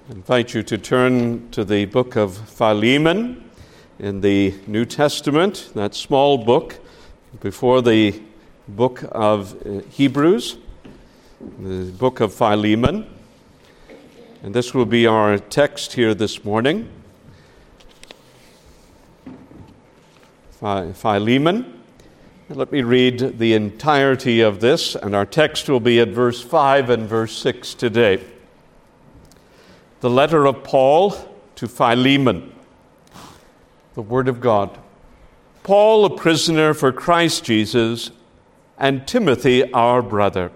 I invite you to turn to the book of Philemon in the New Testament, that small book before the book of Hebrews, the book of Philemon. And this will be our text here this morning. Philemon. And let me read the entirety of this, and our text will be at verse 5 and verse 6 today. The letter of Paul to Philemon, the Word of God. Paul, a prisoner for Christ Jesus, and Timothy, our brother.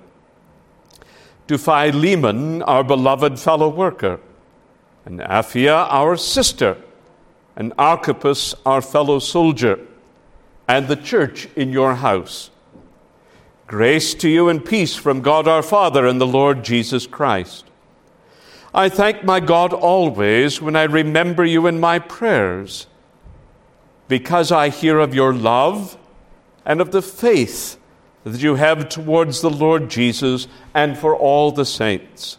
To Philemon, our beloved fellow worker, and Apphia, our sister, and Archippus, our fellow soldier, and the church in your house. Grace to you and peace from God our Father and the Lord Jesus Christ. I thank my God always when I remember you in my prayers, because I hear of your love and of the faith that you have towards the Lord Jesus and for all the saints.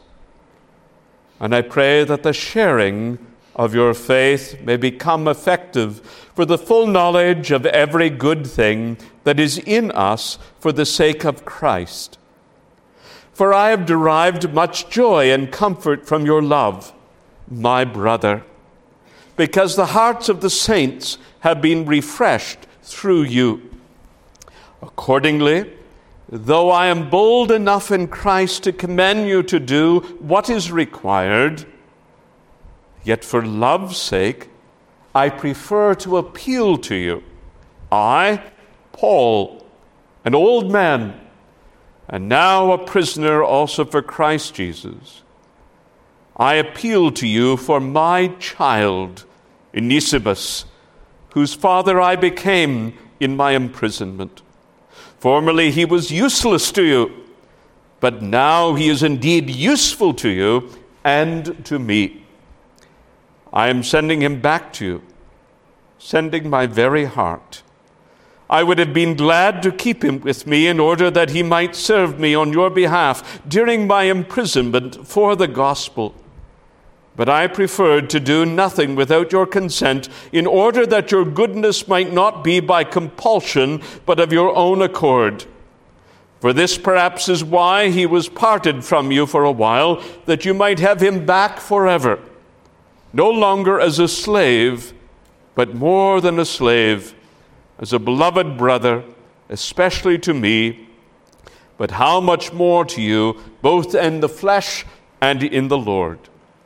And I pray that the sharing of your faith may become effective for the full knowledge of every good thing that is in us for the sake of Christ. For I have derived much joy and comfort from your love, my brother, because the hearts of the saints have been refreshed through you. Accordingly, though I am bold enough in Christ to commend you to do what is required, yet for love's sake, I prefer to appeal to you. I, Paul, an old man, and now a prisoner also for Christ Jesus, I appeal to you for my child, Onesimus, whose father I became in my imprisonment. Formerly he was useless to you, but now he is indeed useful to you and to me. I am sending him back to you, sending my very heart. I would have been glad to keep him with me in order that he might serve me on your behalf during my imprisonment for the gospel. But I preferred to do nothing without your consent, in order that your goodness might not be by compulsion, but of your own accord. For this perhaps is why he was parted from you for a while, that you might have him back forever, no longer as a slave, but more than a slave, as a beloved brother, especially to me, but how much more to you, both in the flesh and in the Lord.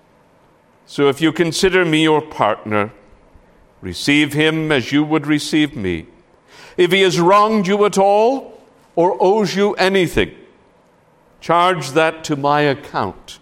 So if you consider me your partner, receive him as you would receive me. If he has wronged you at all, or owes you anything, charge that to my account.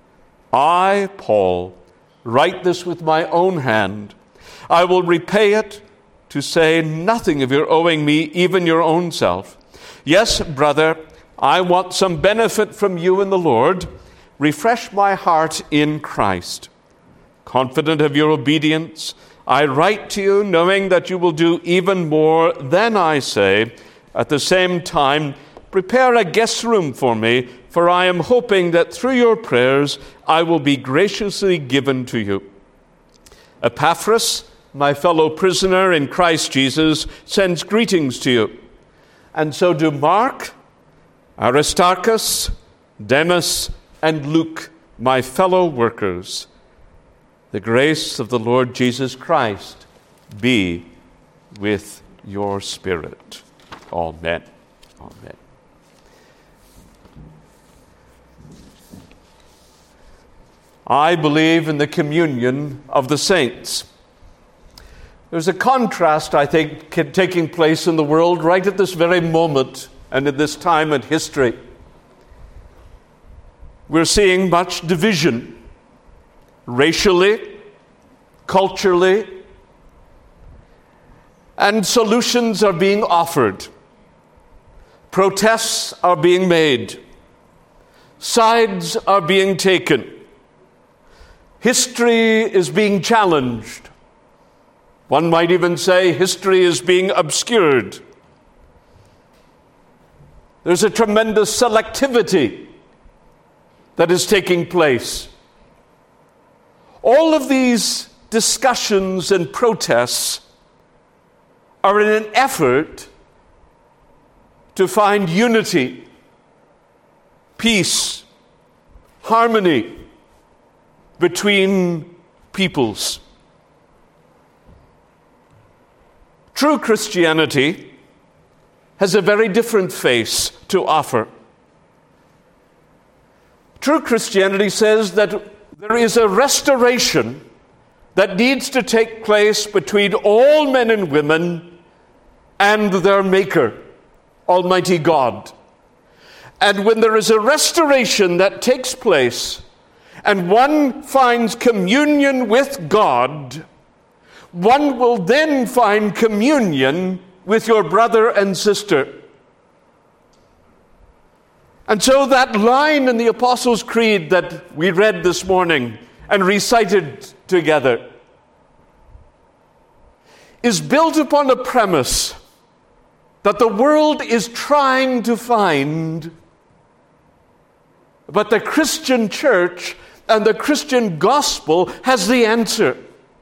I, Paul, write this with my own hand. I will repay it, to say nothing of your owing me even your own self. Yes, brother, I want some benefit from you in the Lord. Refresh my heart in Christ. Confident of your obedience, I write to you knowing that you will do even more than I say. At the same time, prepare a guest room for me, for I am hoping that through your prayers I will be graciously given to you. Epaphras, my fellow prisoner in Christ Jesus, sends greetings to you. And so do Mark, Aristarchus, Demas, and Luke, my fellow workers. The grace of the Lord Jesus Christ be with your spirit. Amen. Amen. I believe in the communion of the saints. There's a contrast, I think, taking place in the world right at this very moment and at this time in history. We're seeing much division, racially, culturally, and solutions are being offered. Protests are being made. Sides are being taken. History is being challenged. One might even say history is being obscured. There's a tremendous selectivity that is taking place. All of these discussions and protests are in an effort to find unity, peace, harmony between peoples. True Christianity has a very different face to offer. True Christianity says that there is a restoration that needs to take place between all men and women and their Maker, Almighty God. And when there is a restoration that takes place and one finds communion with God, one will then find communion with your brother and sister. And so that line in the Apostles' Creed that we read this morning and recited together is built upon a premise that the world is trying to find, but the Christian church and the Christian gospel has the answer.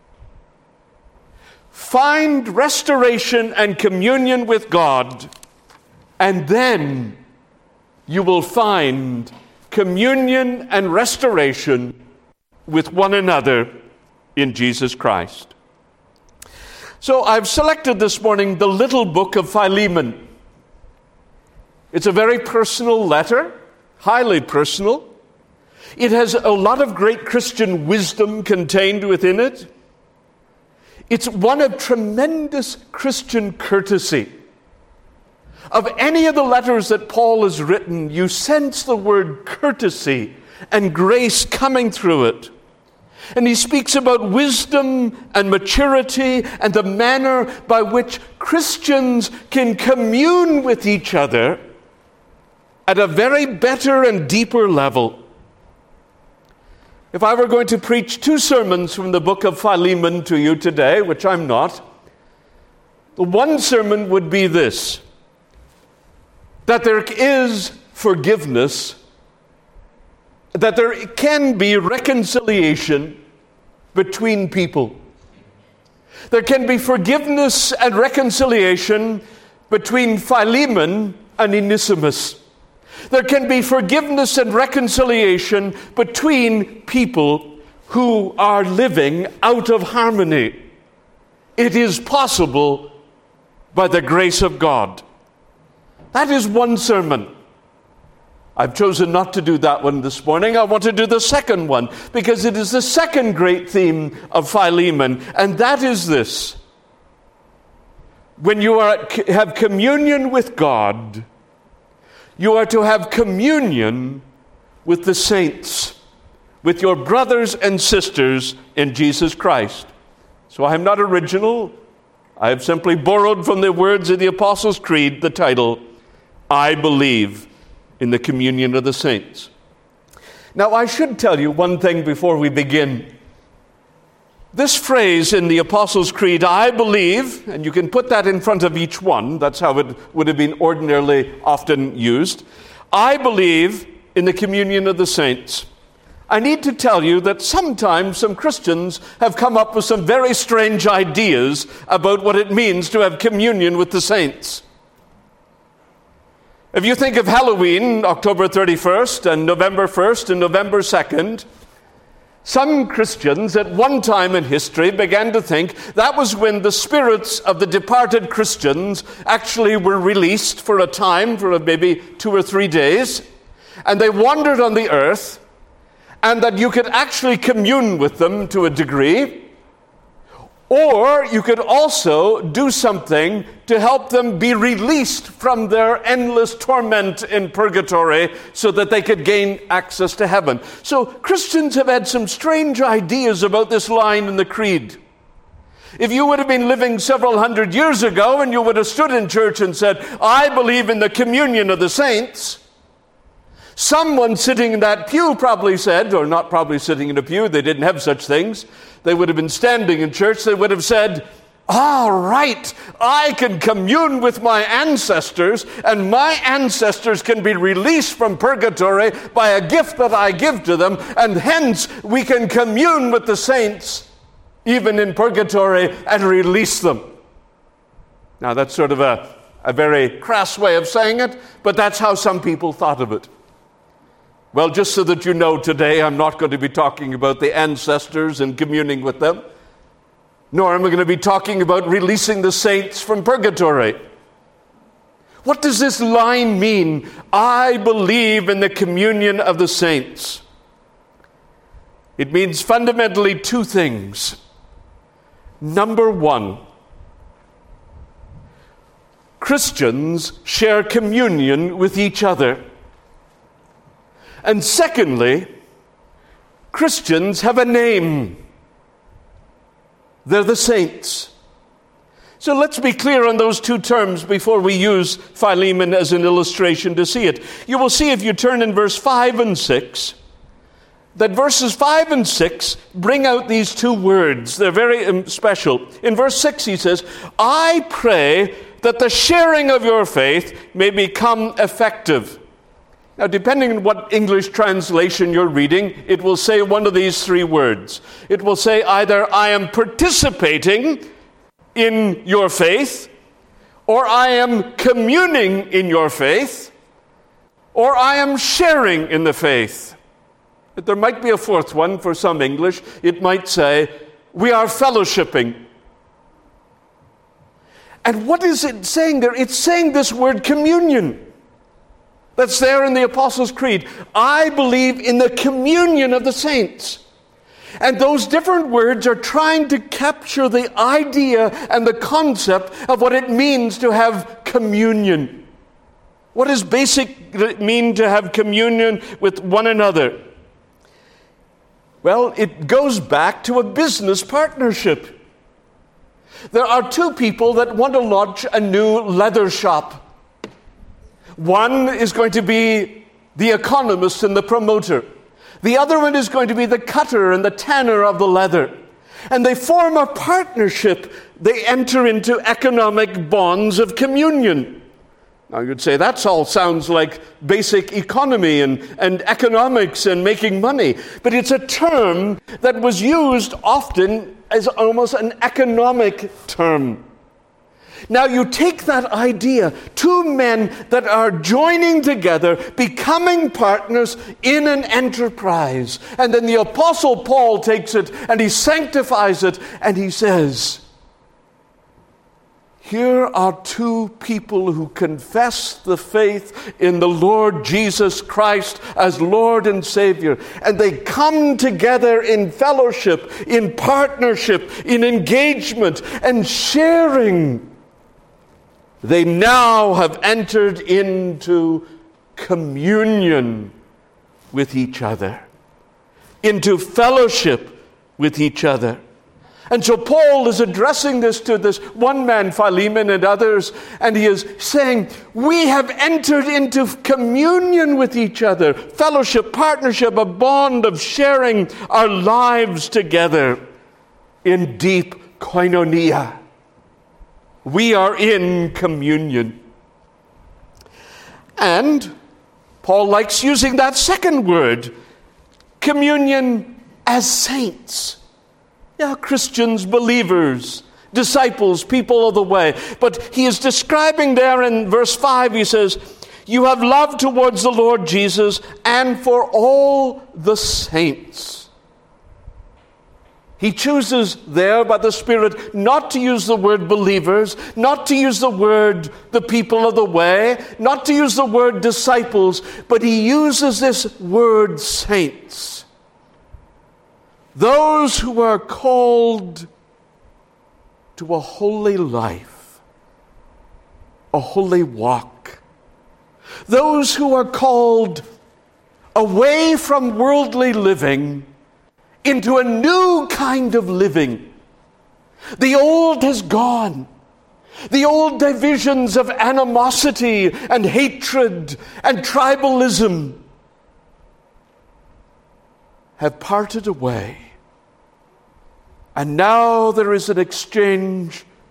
Find restoration and communion with God, and then you will find communion and restoration with one another in Jesus Christ. So I've selected this morning the little book of Philemon. It's a very personal letter, highly personal. It has a lot of great Christian wisdom contained within it. It's one of tremendous Christian courtesy. Of any of the letters that Paul has written, you sense the word courtesy and grace coming through it. And he speaks about wisdom and maturity and the manner by which Christians can commune with each other at a very better and deeper level. If I were going to preach 2 sermons from the book of Philemon to you today, which I'm not, the one sermon would be this: that there is forgiveness, that there can be reconciliation between people. There can be forgiveness and reconciliation between Philemon and Onesimus. There can be forgiveness and reconciliation between people who are living out of harmony. It is possible by the grace of God. That is one sermon. I've chosen not to do that one this morning. I want to do the second one because it is the second great theme of Philemon, and that is this: when you have communion with God, you are to have communion with the saints, with your brothers and sisters in Jesus Christ. So I am not original. I have simply borrowed from the words of the Apostles' Creed the title, I believe in the communion of the saints. Now, I should tell you one thing before we begin. This phrase in the Apostles' Creed, I believe, and you can put that in front of each one. That's how it would have been ordinarily often used. I believe in the communion of the saints. I need to tell you that sometimes some Christians have come up with some very strange ideas about what it means to have communion with the saints. If you think of Halloween, October 31st and November 1st and November 2nd, some Christians at one time in history began to think that was when the spirits of the departed Christians actually were released for a time, for maybe 2 or 3 days, and they wandered on the earth, and that you could actually commune with them to a degree, or you could also do something to help them be released from their endless torment in purgatory so that they could gain access to heaven. So Christians have had some strange ideas about this line in the Creed. If you would have been living several hundred years ago and you would have stood in church and said, I believe in the communion of the saints, someone sitting in that pew probably said, or not probably sitting in a pew, they didn't have such things, they would have been standing in church, they would have said, right, I can commune with my ancestors, and my ancestors can be released from purgatory by a gift that I give to them, and hence we can commune with the saints, even in purgatory, and release them. Now that's sort of a very crass way of saying it, but that's how some people thought of it. Well, just so that you know, today I'm not going to be talking about the ancestors and communing with them, nor am I going to be talking about releasing the saints from purgatory. What does this line mean? I believe in the communion of the saints. It means fundamentally two things. Number one, Christians share communion with each other. And secondly, Christians have a name. They're the saints. So let's be clear on those two terms before we use Philemon as an illustration to see it. You will see if you turn in verse 5 and 6, that verses 5 and 6 bring out these two words. They're very special. In verse 6 he says, I pray that the sharing of your faith may become effective. Now, depending on what English translation you're reading, it will say one of these three words. It will say either, I am participating in your faith, or I am communing in your faith, or I am sharing in the faith. But there might be a fourth one for some English. It might say, we are fellowshipping. And what is it saying there? It's saying this word communion. That's there in the Apostles' Creed. I believe in the communion of the saints. And those different words are trying to capture the idea and the concept of what it means to have communion. What does basic mean to have communion with one another? Well, it goes back to a business partnership. There are two people that want to launch a new leather shop. One is going to be the economist and the promoter. The other one is going to be the cutter and the tanner of the leather. And they form a partnership. They enter into economic bonds of communion. Now you'd say that all sounds like basic economy and economics and making money. But it's a term that was used often as almost an economic term. Now you take that idea, two men that are joining together, becoming partners in an enterprise. And then the Apostle Paul takes it and he sanctifies it and he says, here are two people who confess the faith in the Lord Jesus Christ as Lord and Savior. And they come together in fellowship, in partnership, in engagement, and sharing. They now have entered into communion with each other, into fellowship with each other. And so Paul is addressing this to this one man, Philemon, and others, and he is saying, we have entered into communion with each other, fellowship, partnership, a bond of sharing our lives together in deep koinonia. We are in communion. And Paul likes using that second word, communion as saints. Yeah, Christians, believers, disciples, people of the way. But he is describing there in verse 5, he says, you have love towards the Lord Jesus and for all the saints. He chooses there by the Spirit not to use the word believers, not to use the word the people of the way, not to use the word disciples, but he uses this word saints. Those who are called to a holy life, a holy walk. Those who are called away from worldly living into a new kind of living. The old has gone. The old divisions of animosity and hatred and tribalism have parted away. And now there is an exchange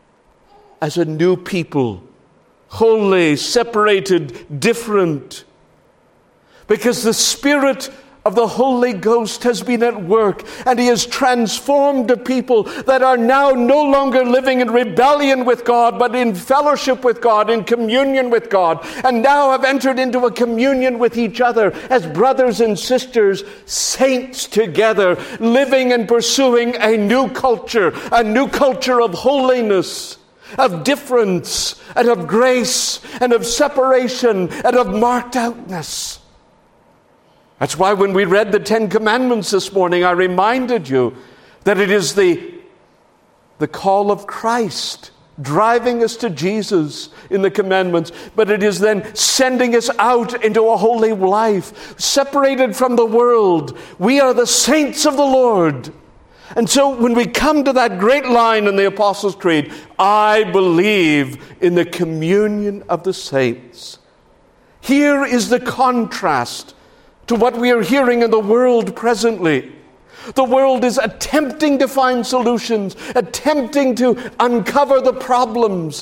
as a new people, holy, separated, different, because the Spirit of the Holy Ghost has been at work, and He has transformed a people that are now no longer living in rebellion with God, but in fellowship with God, in communion with God, and now have entered into a communion with each other as brothers and sisters, saints together, living and pursuing a new culture of holiness, of difference, and of grace, and of separation, and of marked outness. That's why when we read the Ten Commandments this morning, I reminded you that it is the call of Christ driving us to Jesus in the commandments, but it is then sending us out into a holy life, separated from the world. We are the saints of the Lord. And so when we come to that great line in the Apostles' Creed, I believe in the communion of the saints. Here is the contrast to what we are hearing in the world presently. The world is attempting to find solutions, attempting to uncover the problems.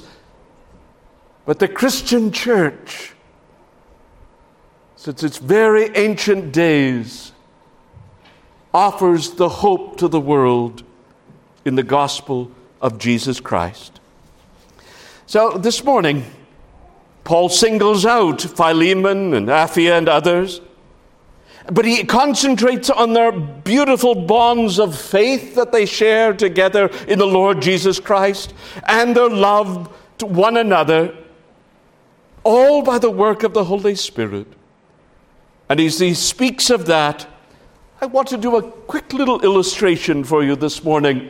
But the Christian church, since its very ancient days, offers the hope to the world in the gospel of Jesus Christ. So this morning, Paul singles out Philemon and Apphia and others, but he concentrates on their beautiful bonds of faith that they share together in the Lord Jesus Christ and their love to one another, all by the work of the Holy Spirit. And as he speaks of that, I want to do a quick little illustration for you this morning.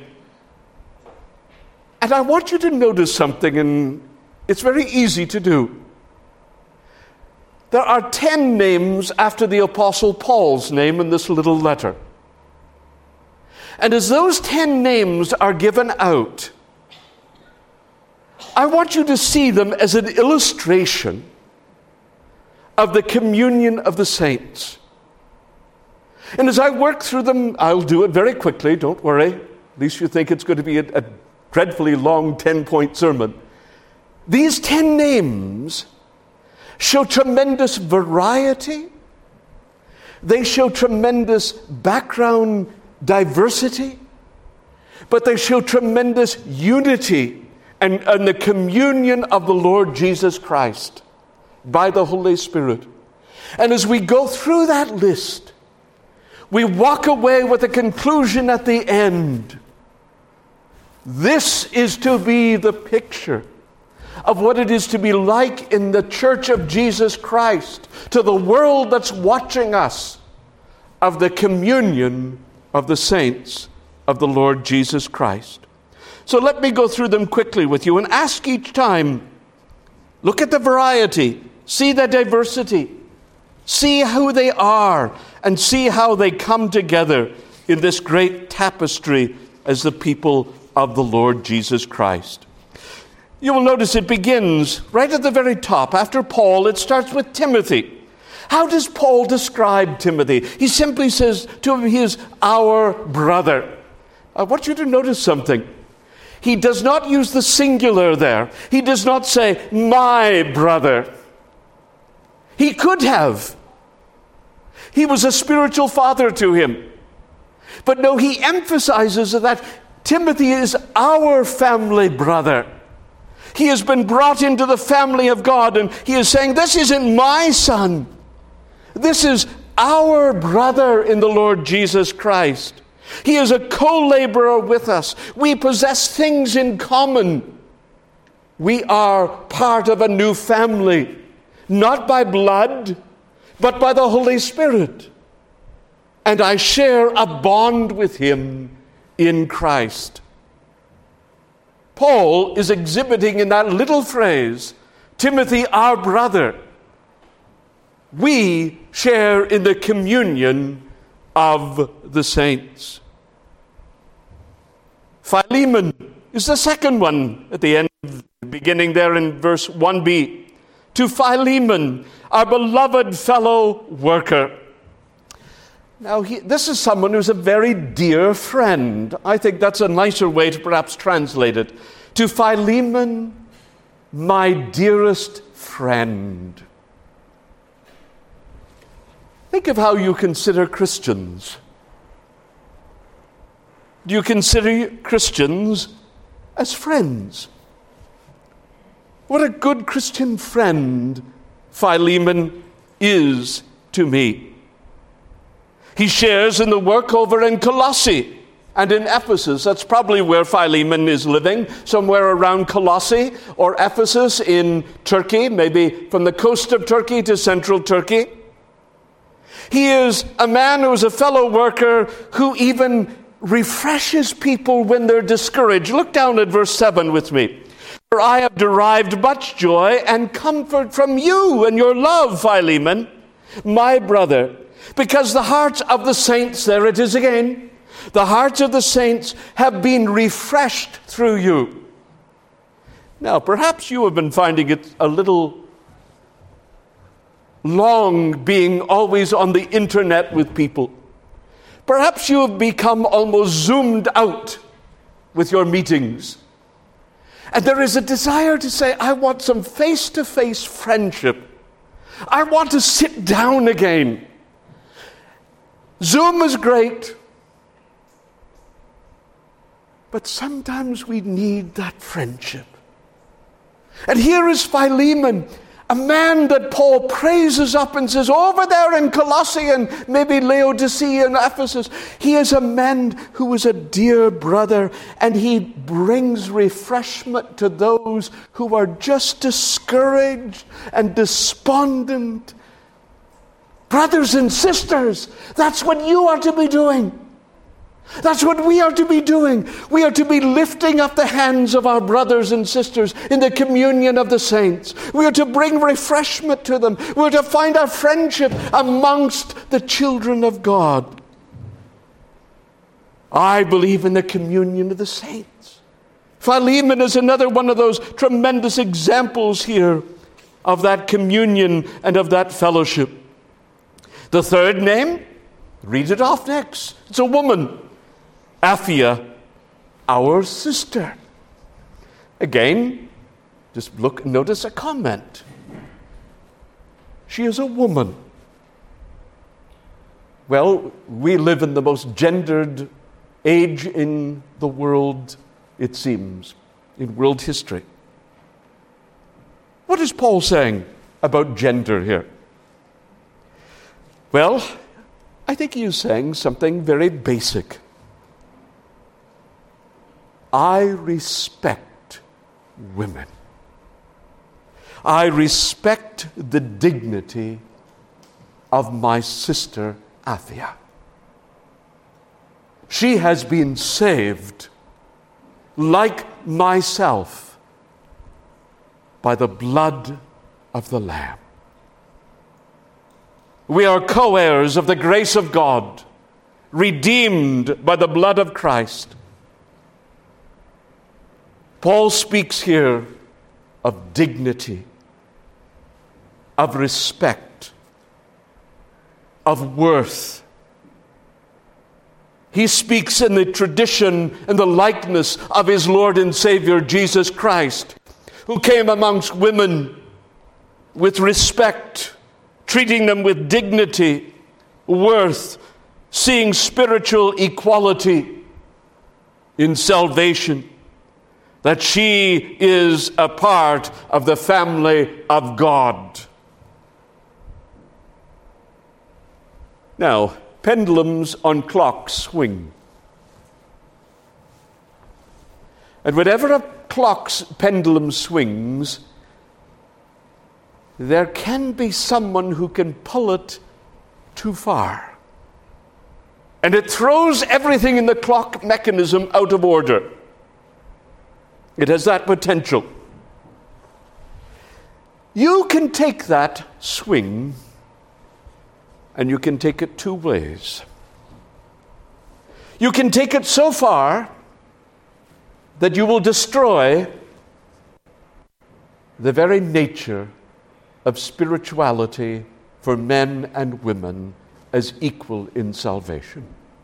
And I want you to notice something, and it's very easy to do. There are 10 names after the Apostle Paul's name in this little letter. And as those 10 names are given out, I want you to see them as an illustration of the communion of the saints. And as I work through them, I'll do it very quickly, don't worry. At least you think it's going to be a dreadfully long 10-point sermon. These 10 names show tremendous variety. They show tremendous background diversity. But they show tremendous unity and the communion of the Lord Jesus Christ by the Holy Spirit. And as we go through that list, we walk away with a conclusion at the end. This is to be the picture of what it is to be like in the church of Jesus Christ, to the world that's watching us, of the communion of the saints of the Lord Jesus Christ. So let me go through them quickly with you and ask each time, look at the variety, see the diversity, see who they are, and see how they come together in this great tapestry as the people of the Lord Jesus Christ. You will notice it begins right at the very top. After Paul, it starts with Timothy. How does Paul describe Timothy? He simply says to him, he is our brother. I want you to notice something. He does not use the singular there. He does not say, my brother. He could have. He was a spiritual father to him. But no, he emphasizes that Timothy is our family brother. He has been brought into the family of God, and he is saying, this isn't my son. This is our brother in the Lord Jesus Christ. He is a co-laborer with us. We possess things in common. We are part of a new family, not by blood, but by the Holy Spirit. And I share a bond with him in Christ. Paul is exhibiting in that little phrase, Timothy, our brother. We share in the communion of the saints. Philemon is the second one at the end, beginning there in verse 1b. To Philemon, our beloved fellow worker. Now, this is someone who's a very dear friend. I think that's a nicer way to perhaps translate it. To Philemon, my dearest friend. Think of how you consider Christians. Do you consider Christians as friends? What a good Christian friend Philemon is to me. He shares in the work over in Colossae and in Ephesus. That's probably where Philemon is living, somewhere around Colossae or Ephesus in Turkey, maybe from the coast of Turkey to central Turkey. He is a man who is a fellow worker who even refreshes people when they're discouraged. Look down at verse 7 with me. For I have derived much joy and comfort from you and your love, Philemon, my brother, because the hearts of the saints, there it is again, the hearts of the saints have been refreshed through you. Now, perhaps you have been finding it a little long being always on the internet with people. Perhaps you have become almost zoomed out with your meetings. And there is a desire to say, I want some face-to-face friendship. I want to sit down again. Zoom is great, but sometimes we need that friendship. And here is Philemon, a man that Paul praises up and says, over there in Colossae and maybe Laodicea and Ephesus, he is a man who is a dear brother, and he brings refreshment to those who are just discouraged and despondent. Brothers and sisters, that's what you are to be doing. That's what we are to be doing. We are to be lifting up the hands of our brothers and sisters in the communion of the saints. We are to bring refreshment to them. We are to find our friendship amongst the children of God. I believe in the communion of the saints. Philemon is another one of those tremendous examples here of that communion and of that fellowship. The third name, read it off next. It's a woman. Apphia, our sister. Again, just notice a comment. She is a woman. Well, we live in the most gendered age in the world, it seems, in world history. What is Paul saying about gender here? Well, I think he is saying something very basic. I respect women. I respect the dignity of my sister Apphia. She has been saved, like myself, by the blood of the Lamb. We are co-heirs of the grace of God, redeemed by the blood of Christ. Paul speaks here of dignity, of respect, of worth. He speaks in the tradition and the likeness of his Lord and Savior, Jesus Christ, who came amongst women with respect, treating them with dignity, worth, seeing spiritual equality in salvation, that she is a part of the family of God. Now, pendulums on clocks swing. And whenever a clock's pendulum swings, there can be someone who can pull it too far. And it throws everything in the clock mechanism out of order. It has that potential. You can take that swing and you can take it two ways. You can take it so far that you will destroy the very nature of spirituality for men and women as equal in salvation.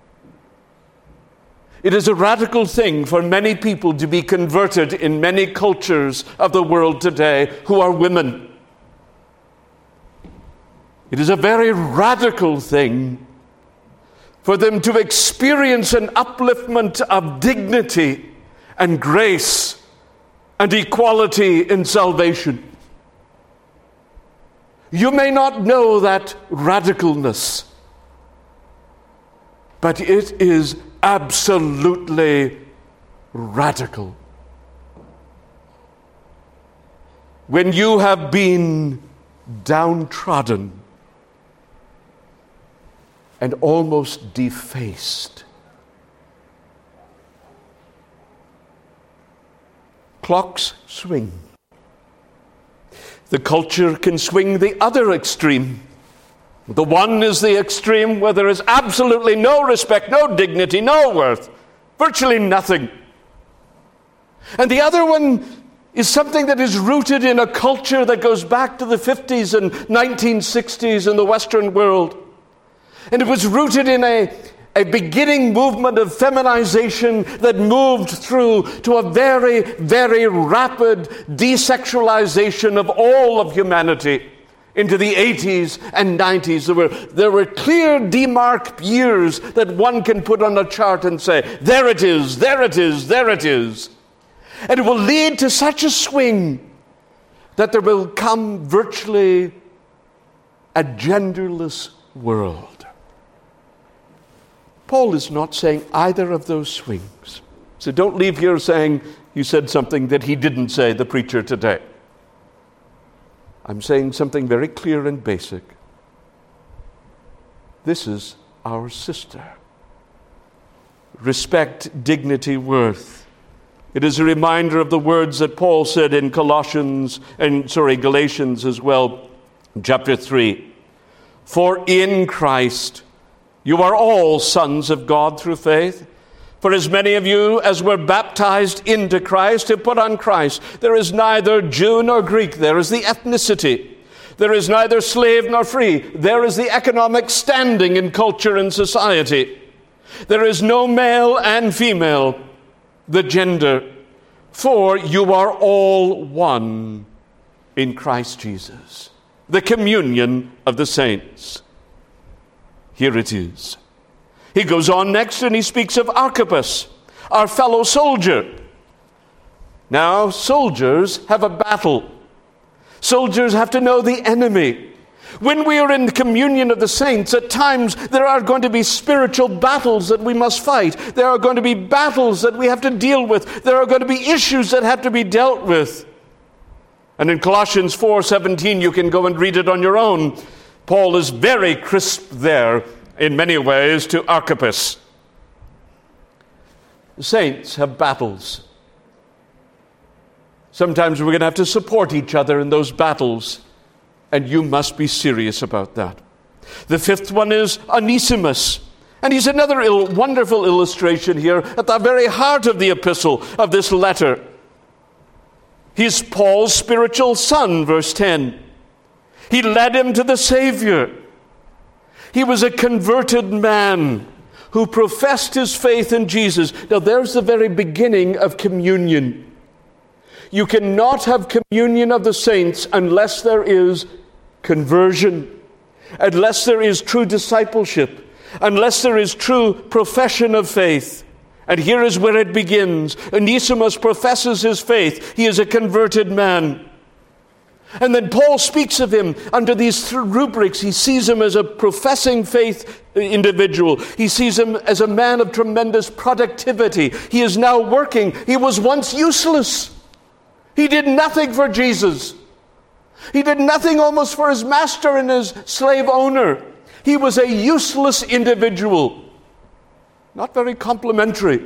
It is a radical thing for many people to be converted in many cultures of the world today who are women. It is a very radical thing for them to experience an upliftment of dignity and grace and equality in salvation. You may not know that radicalness, but it is absolutely radical. When you have been downtrodden and almost defaced, clocks swing. The culture can swing the other extreme. The one is the extreme where there is absolutely no respect, no dignity, no worth, virtually nothing. And the other one is something that is rooted in a culture that goes back to the 50s and 1960s in the Western world. And it was rooted in a beginning movement of feminization that moved through to a very, very rapid desexualization of all of humanity into the 80s and 90s. There were clear demarked years that one can put on a chart and say, there it is, there it is, there it is. And it will lead to such a swing that there will come virtually a genderless world. Paul is not saying either of those swings. So don't leave here saying you said something that he didn't say, the preacher today. I'm saying something very clear and basic. This is our sister. Respect, dignity, worth. It is a reminder of the words that Paul said in Galatians as well, chapter 3. For in Christ you are all sons of God through faith. For as many of you as were baptized into Christ have put on Christ. There is neither Jew nor Greek. There is the ethnicity. There is neither slave nor free. There is the economic standing in culture and society. There is no male and female, the gender. For you are all one in Christ Jesus. The communion of the saints. Here it is. He goes on next and he speaks of Archippus, our fellow soldier. Now, soldiers have a battle. Soldiers have to know the enemy. When we are in the communion of the saints, at times there are going to be spiritual battles that we must fight. There are going to be battles that we have to deal with. There are going to be issues that have to be dealt with. And in Colossians 4:17, you can go and read it on your own. Paul is very crisp there in many ways to Archippus. The saints have battles. Sometimes we're going to have to support each other in those battles, and you must be serious about that. The fifth one is Onesimus, and he's another wonderful illustration here at the very heart of the epistle, of this letter. He's Paul's spiritual son, verse 10. He led him to the Savior. He was a converted man who professed his faith in Jesus. Now, there's the very beginning of communion. You cannot have communion of the saints unless there is conversion, unless there is true discipleship, unless there is true profession of faith. And here is where it begins. Onesimus professes his faith. He is a converted man. And then Paul speaks of him under these three rubrics. He sees him as a professing faith individual. He sees him as a man of tremendous productivity. He is now working. He was once useless. He did nothing for Jesus. He did nothing almost for his master and his slave owner. He was a useless individual. Not very complimentary.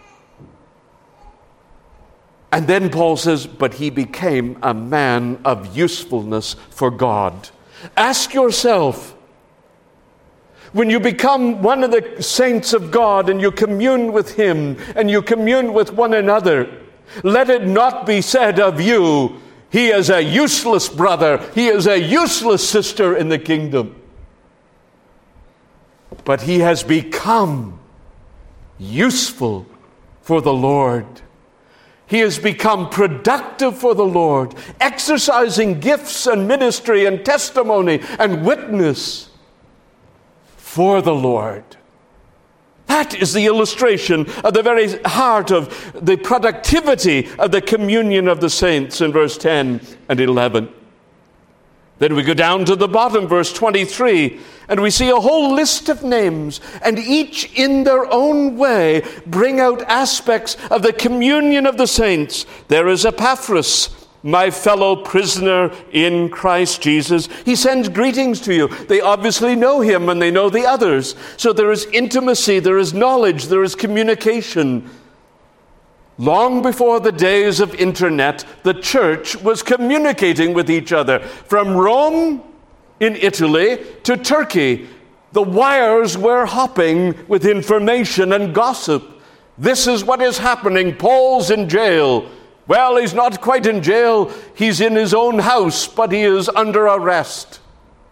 And then Paul says, but he became a man of usefulness for God. Ask yourself, when you become one of the saints of God and you commune with him and you commune with one another, let it not be said of you, he is a useless brother, he is a useless sister in the kingdom. but he has become useful for the Lord. He has become productive for the Lord, exercising gifts and ministry and testimony and witness for the Lord. That is the illustration of the very heart of the productivity of the communion of the saints in verse 10 and 11. Then we go down to the bottom, verse 23, and we see a whole list of names, and each in their own way bring out aspects of the communion of the saints. There is Epaphras, my fellow prisoner in Christ Jesus. He sends greetings to you. They obviously know him and they know the others. So there is intimacy, there is knowledge, there is communication. Long before the days of internet, the church was communicating with each other. From Rome in Italy to Turkey, the wires were hopping with information and gossip. This is what is happening. Paul's in jail. Well, he's not quite in jail. He's in his own house, but he is under arrest.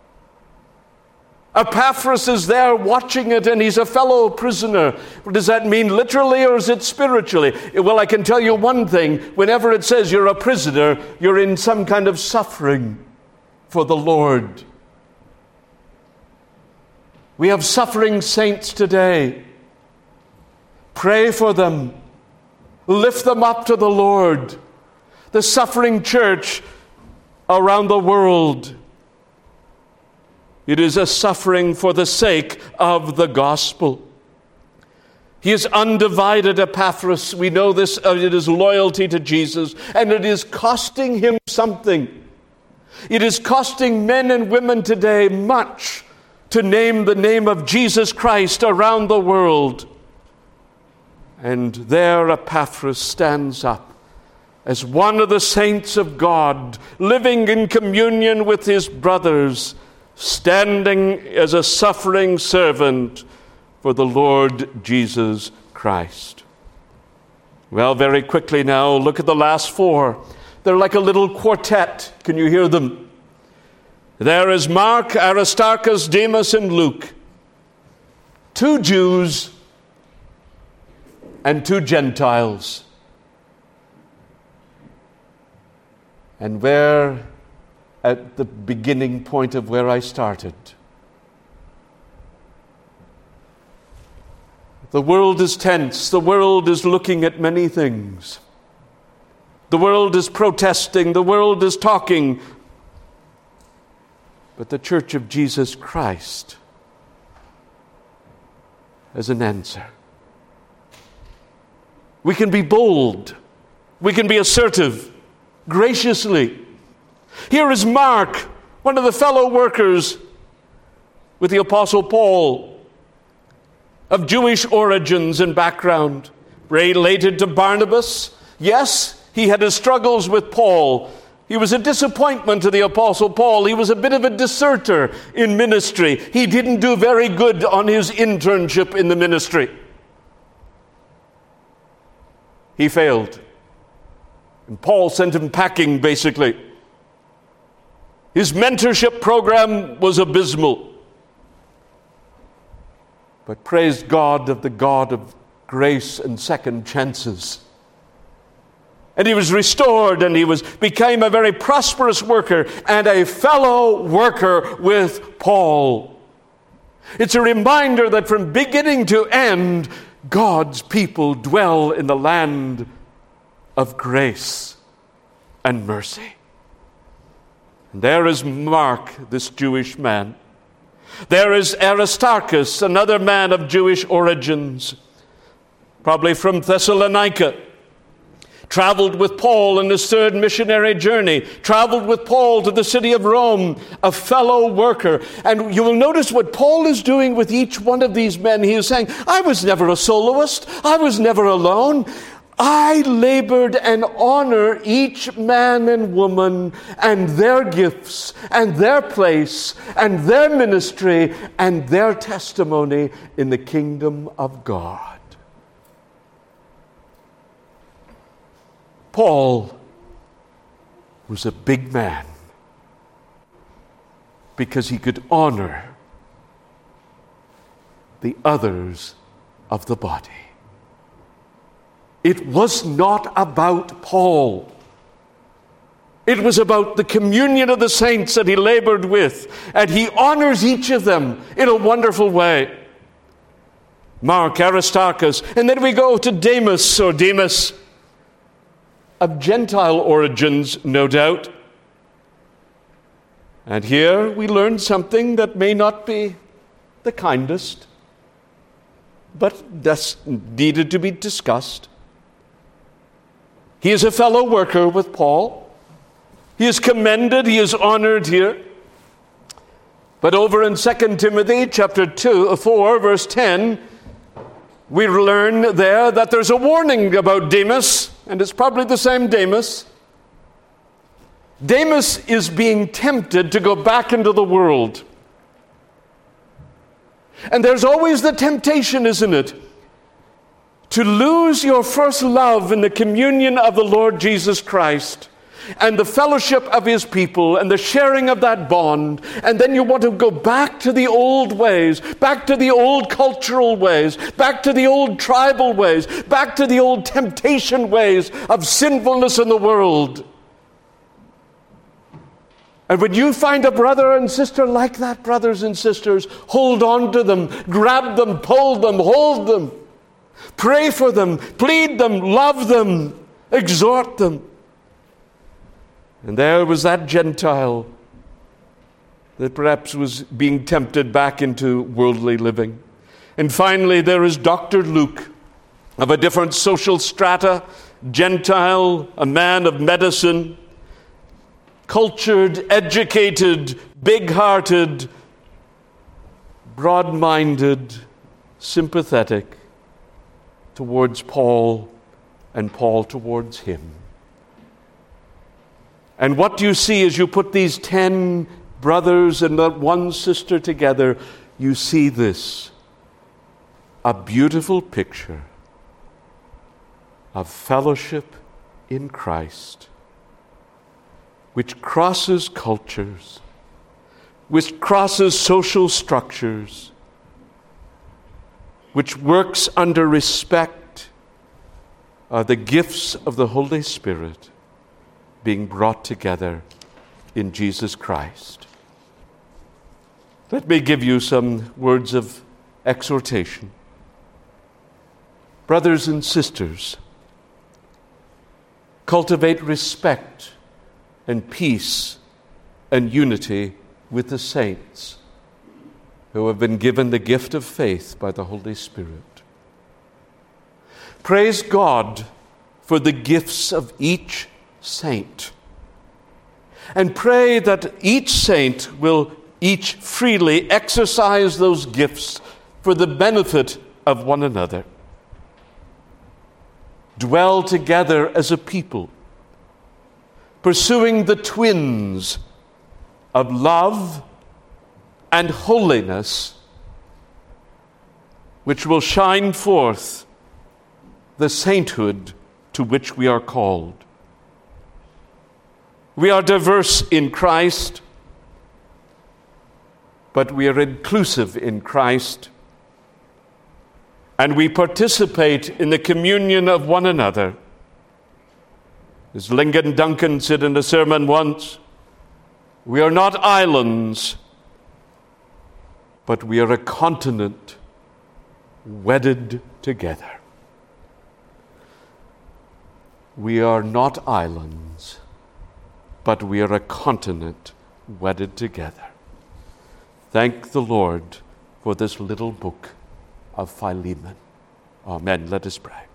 Epaphras is there watching it, and he's a fellow prisoner. Does that mean literally, or is it spiritually? Well, I can tell you one thing. Whenever it says you're a prisoner, you're in some kind of suffering for the Lord. We have suffering saints today. Pray for them. Lift them up to the Lord. The suffering church around the world. It is a suffering for the sake of the gospel. He is undivided, Epaphras. We know this, it is loyalty to Jesus, and it is costing him something. It is costing men and women today much to name the name of Jesus Christ around the world. And there Epaphras stands up as one of the saints of God, living in communion with his brothers, standing as a suffering servant for the Lord Jesus Christ. Well, very quickly now, look at the last four. They're like a little quartet. Can you hear them? There is Mark, Aristarchus, Demas, and Luke. 2 Jews and 2 Gentiles. And where, at the beginning point of where I started, the world is tense. The world is looking at many things. The world is protesting. The world is talking. But the Church of Jesus Christ has an answer. We can be bold. We can be assertive, graciously. Here is Mark, one of the fellow workers with the Apostle Paul, of Jewish origins and background, related to Barnabas. Yes, he had his struggles with Paul. He was a disappointment to the Apostle Paul. He was a bit of a deserter in ministry. He didn't do very good on his internship in the ministry. He failed. And Paul sent him packing, basically. His mentorship program was abysmal. But praise God of the God of grace and second chances. And he was restored, and he became a very prosperous worker and a fellow worker with Paul. It's a reminder that from beginning to end, God's people dwell in the land of grace and mercy. And there is Mark, this Jewish man. There is Aristarchus, another man of Jewish origins, probably from Thessalonica. Traveled with Paul in his 3rd missionary journey. Traveled with Paul to the city of Rome, a fellow worker. And you will notice what Paul is doing with each one of these men. He is saying, I was never a soloist. I was never alone. I labored and honor each man and woman and their gifts and their place and their ministry and their testimony in the kingdom of God. Paul was a big man because he could honor the others of the body. It was not about Paul. It was about the communion of the saints that he labored with, and he honors each of them in a wonderful way. Mark, Aristarchus, and then we go to Demas, of Gentile origins, no doubt. And here we learn something that may not be the kindest, but that's needed to be discussed. He is a fellow worker with Paul. He is commended, he is honored here. But over in 2 Timothy chapter 4, verse 10, we learn there that there's a warning about Demas, and it's probably the same Demas. Demas is being tempted to go back into the world. And there's always the temptation, isn't it, to lose your first love in the communion of the Lord Jesus Christ and the fellowship of his people and the sharing of that bond, and then you want to go back to the old ways, back to the old cultural ways, back to the old tribal ways, back to the old temptation ways of sinfulness in the world. And when you find a brother and sister like that, brothers and sisters, hold on to them, grab them, pull them, hold them, pray for them, plead them, love them, exhort them. And there was that Gentile that perhaps was being tempted back into worldly living. And finally, there is Dr. Luke, of a different social strata, Gentile, a man of medicine, cultured, educated, big-hearted, broad-minded, sympathetic towards Paul and Paul towards him. And what do you see as you put these 10 brothers and that one sister together? You see this, a beautiful picture of fellowship in Christ, which crosses cultures, which crosses social structures, which works under respect, are the gifts of the Holy Spirit being brought together in Jesus Christ. Let me give you some words of exhortation. Brothers and sisters, cultivate respect and peace and unity with the saints who have been given the gift of faith by the Holy Spirit. Praise God for the gifts of each saint, and pray that each saint will each freely exercise those gifts for the benefit of one another. Dwell together as a people, pursuing the twins of love and holiness, which will shine forth the sainthood to which we are called. We are diverse in Christ, but we are inclusive in Christ, and we participate in the communion of one another. As Lincoln Duncan said in a sermon once, we are not islands, but we are a continent wedded together. We are not islands, but we are a continent wedded together. Thank the Lord for this little book of Philemon. Amen. Let us pray.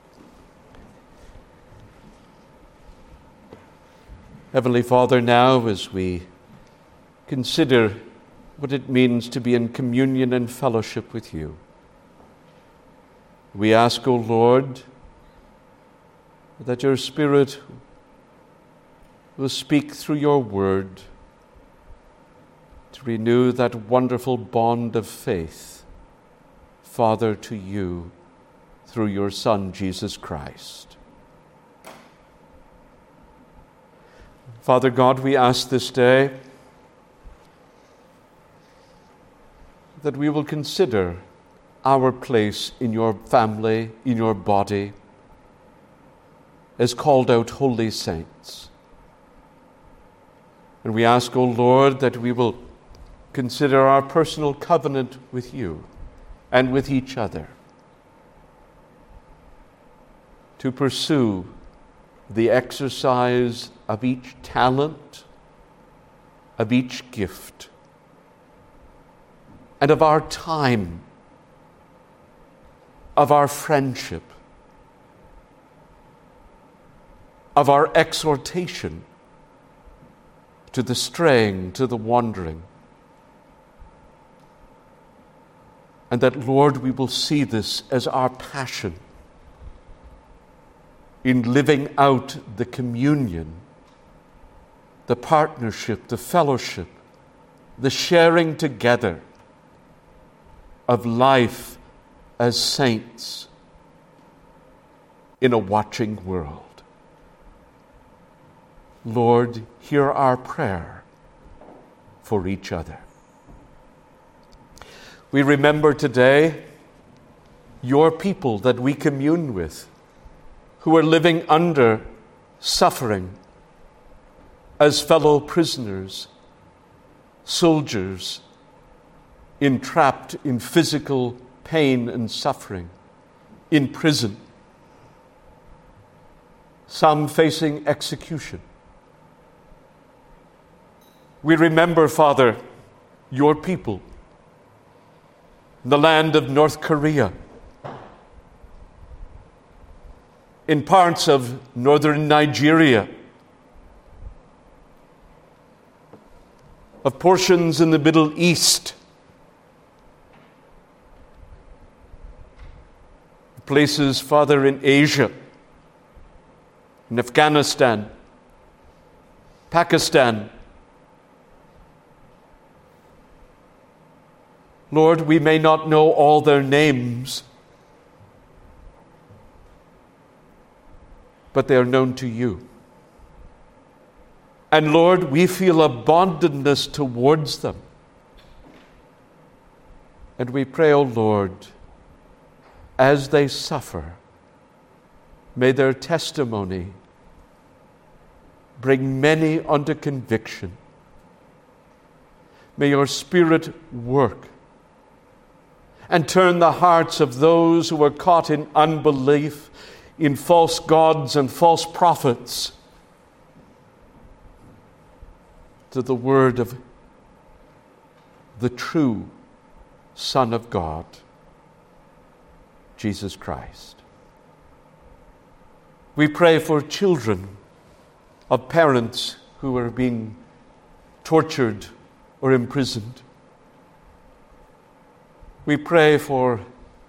Heavenly Father, now as we consider what it means to be in communion and fellowship with you, we ask, O Lord, that your Spirit will speak through your word to renew that wonderful bond of faith, Father, to you through your Son, Jesus Christ. Father God, we ask this day that we will consider our place in your family, in your body, as called out holy saints. And we ask, O Lord, that we will consider our personal covenant with you and with each other, to pursue the exercise of each talent, of each gift, and of our time, of our friendship, of our exhortation to the straying, to the wandering. And that, Lord, we will see this as our passion in living out the communion, the partnership, the fellowship, the sharing together of life as saints in a watching world. Lord, hear our prayer for each other. We remember today your people that we commune with, who are living under suffering as fellow prisoners, soldiers, entrapped in physical pain and suffering, in prison, some facing execution. We remember, Father, your people in the land of North Korea, in parts of northern Nigeria, of portions in the Middle East, places, Father, in Asia, in Afghanistan, Pakistan. Lord, we may not know all their names, but they are known to you. And Lord, we feel a bondedness towards them. And we pray, O Lord, as they suffer, may their testimony bring many unto conviction. May your Spirit work and turn the hearts of those who are caught in unbelief, in false gods and false prophets, to the word of the true Son of God, Jesus Christ. We pray for children of parents who are being tortured or imprisoned. We pray for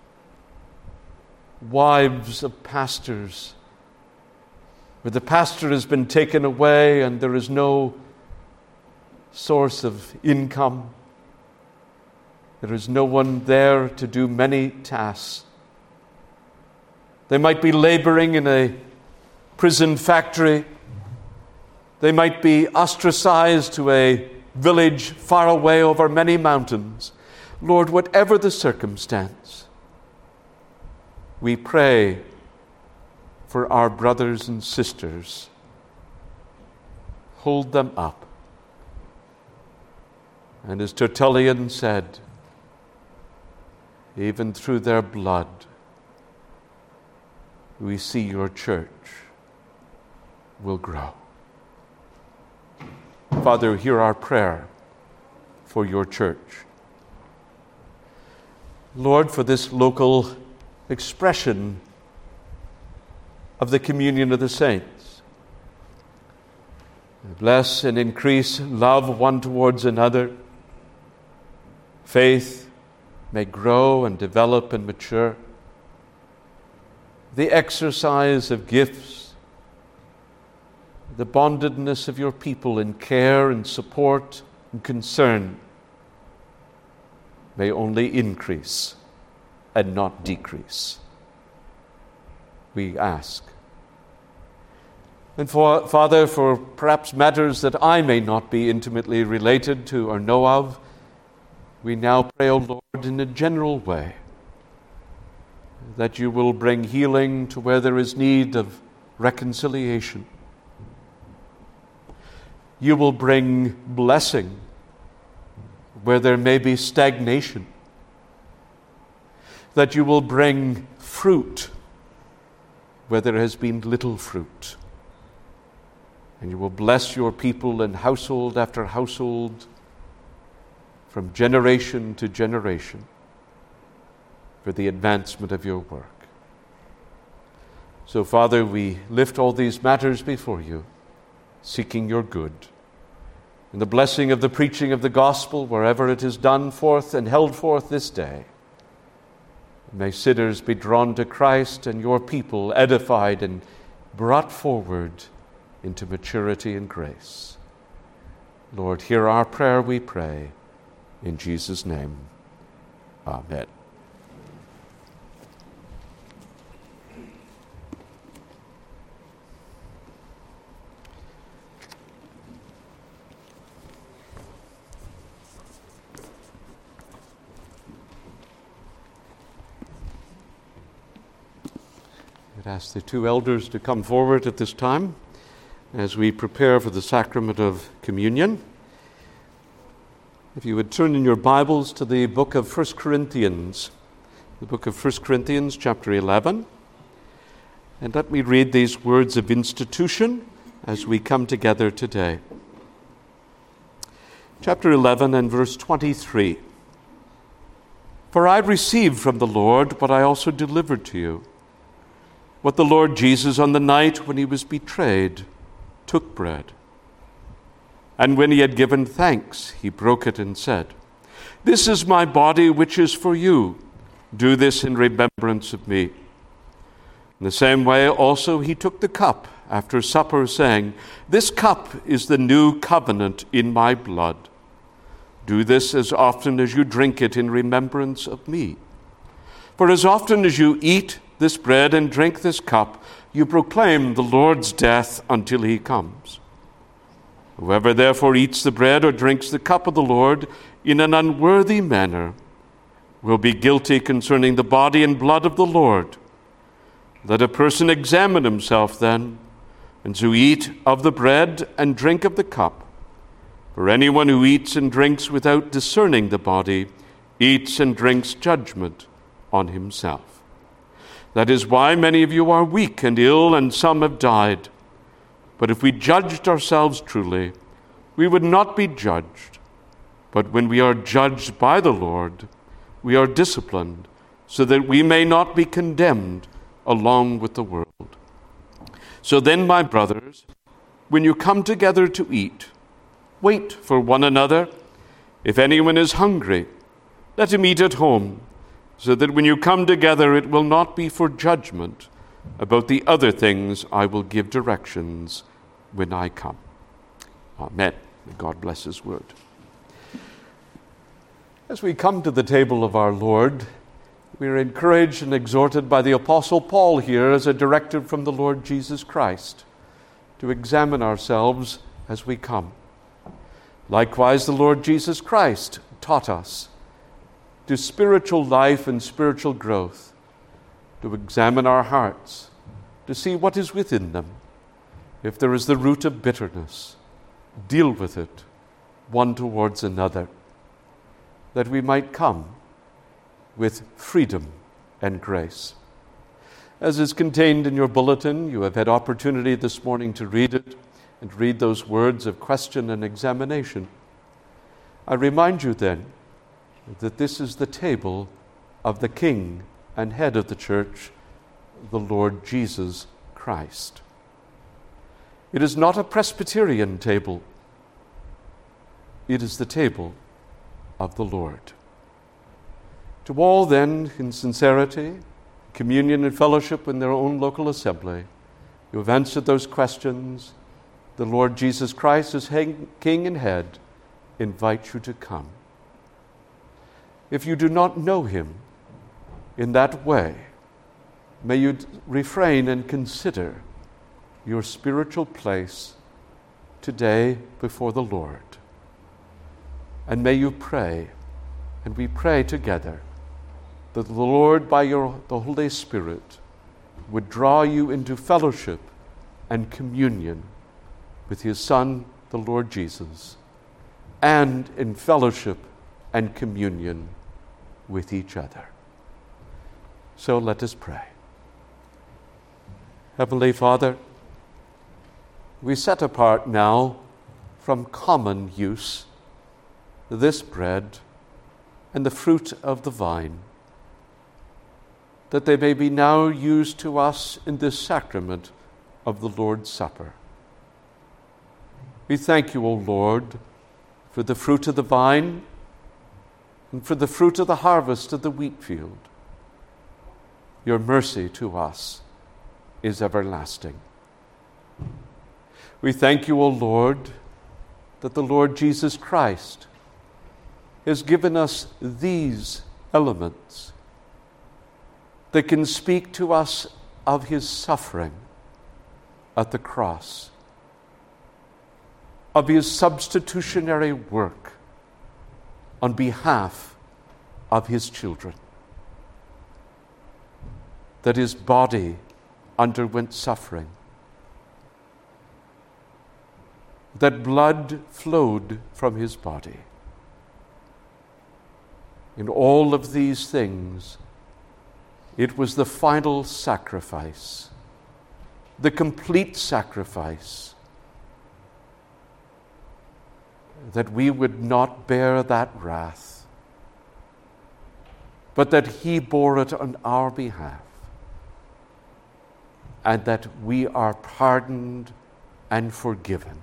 wives of pastors, where the pastor has been taken away and there is no source of income. There is no one there to do many tasks. They might be laboring in a prison factory. They might be ostracized to a village far away over many mountains. Lord, whatever the circumstance, we pray for our brothers and sisters. Hold them up. And as Tertullian said, even through their blood, we see your church will grow. Father, hear our prayer for your church. Lord, for this local expression of the communion of the saints, bless and increase love one towards another. Faith may grow and develop and mature. The exercise of gifts, the bondedness of your people in care and support and concern may only increase and not decrease. We ask. And Father, for perhaps matters that I may not be intimately related to or know of, we now pray, O Lord, in a general way, that you will bring healing to where there is need of reconciliation. You will bring blessing where there may be stagnation. That you will bring fruit where there has been little fruit. And you will bless your people in household after household, from generation to generation, for the advancement of your work. So, Father, we lift all these matters before you, seeking your good. In the blessing of the preaching of the gospel, wherever it is done forth and held forth this day, may sinners be drawn to Christ and your people edified and brought forward into maturity and grace. Lord, hear our prayer, we pray. In Jesus' name, amen. I'd ask the two elders to come forward at this time as we prepare for the sacrament of communion. If you would turn in your Bibles to the book of 1 Corinthians, the book of 1 Corinthians, chapter 11, and let me read these words of institution as we come together today. Chapter 11 and verse 23. For I received from the Lord what I also delivered to you, what the Lord Jesus on the night when he was betrayed took bread. And when he had given thanks, he broke it and said, "This is my body which is for you. Do this in remembrance of me." In the same way also he took the cup after supper, saying, "This cup is the new covenant in my blood. Do this as often as you drink it in remembrance of me. For as often as you eat this bread and drink this cup, you proclaim the Lord's death until he comes. Whoever therefore eats the bread or drinks the cup of the Lord in an unworthy manner will be guilty concerning the body and blood of the Lord. Let a person examine himself then, and so eat of the bread and drink of the cup. For anyone who eats and drinks without discerning the body eats and drinks judgment on himself. That is why many of you are weak and ill, and some have died. But if we judged ourselves truly, we would not be judged. But when we are judged by the Lord, we are disciplined, so that we may not be condemned along with the world. So then, my brothers, when you come together to eat, wait for one another. If anyone is hungry, let him eat at home, so that when you come together it will not be for judgment. About the other things I will give directions when I come. Amen. May God bless his word. As we come to the table of our Lord, we are encouraged and exhorted by the Apostle Paul here as a directive from the Lord Jesus Christ to examine ourselves as we come. Likewise, the Lord Jesus Christ taught us to spiritual life and spiritual growth, to examine our hearts, to see what is within them. If there is the root of bitterness, deal with it one towards another, that we might come with freedom and grace. As is contained in your bulletin, you have had opportunity this morning to read it and read those words of question and examination. I remind you then that this is the table of the King and head of the church, the Lord Jesus Christ. It is not a Presbyterian table. It is the table of the Lord. To all then, in sincerity, communion and fellowship in their own local assembly, you have answered those questions. The Lord Jesus Christ, as King and head, invites you to come. If you do not know him in that way, may you refrain and consider your spiritual place today before the Lord. And may you pray, and we pray together, that the Lord, by the Holy Spirit, would draw you into fellowship and communion with his Son, the Lord Jesus, and in fellowship and communion with each other. So let us pray. Heavenly Father, we set apart now from common use this bread and the fruit of the vine, that they may be now used to us in this sacrament of the Lord's Supper. We thank you, O Lord, for the fruit of the vine and for the fruit of the harvest of the wheat field. Your mercy to us is everlasting. We thank you, O Lord, that the Lord Jesus Christ has given us these elements that can speak to us of his suffering at the cross, of his substitutionary work on behalf of his children, that his body underwent suffering, that blood flowed from his body. In all of these things, it was the final sacrifice, the complete sacrifice, that we would not bear that wrath, but that he bore it on our behalf, and that we are pardoned and forgiven.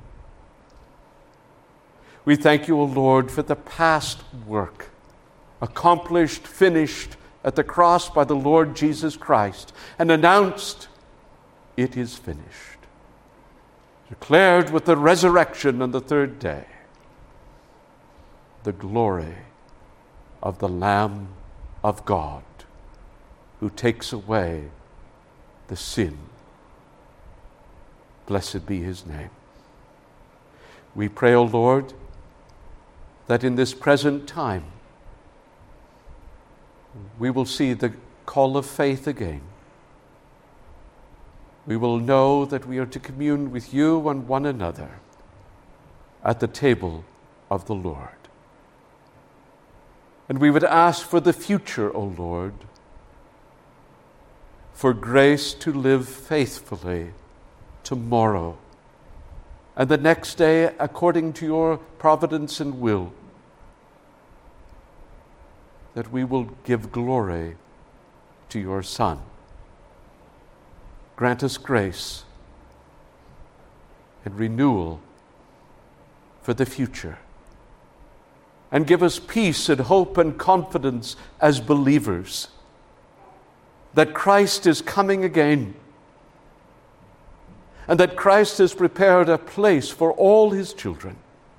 We thank you, O Lord, for the past work, accomplished, finished at the cross by the Lord Jesus Christ, and announced, it is finished, declared with the resurrection on the third day, the glory of the Lamb of God who takes away the sin. Blessed be his name. We pray, O Lord, that in this present time we will see the call of faith again. We will know that we are to commune with you and one another at the table of the Lord. And we would ask for the future, O Lord, for grace to live faithfully tomorrow and the next day according to your providence and will, that we will give glory to your Son. Grant us grace and renewal for the future, and give us peace and hope and confidence as believers that Christ is coming again, and that Christ has prepared a place for all his children.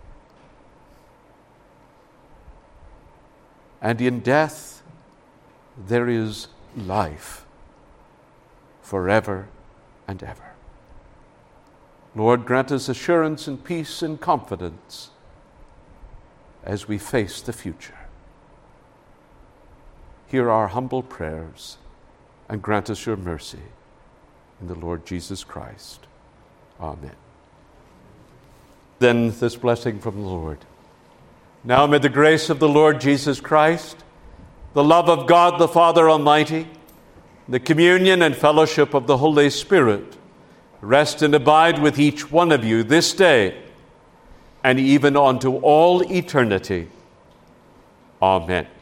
And in death there is life forever and ever. Lord, grant us assurance and peace and confidence as we face the future. Hear our humble prayers and grant us your mercy in the Lord Jesus Christ. Amen. Then this blessing from the Lord. Now may the grace of the Lord Jesus Christ, the love of God the Father Almighty, the communion and fellowship of the Holy Spirit rest and abide with each one of you this day and even unto all eternity. Amen.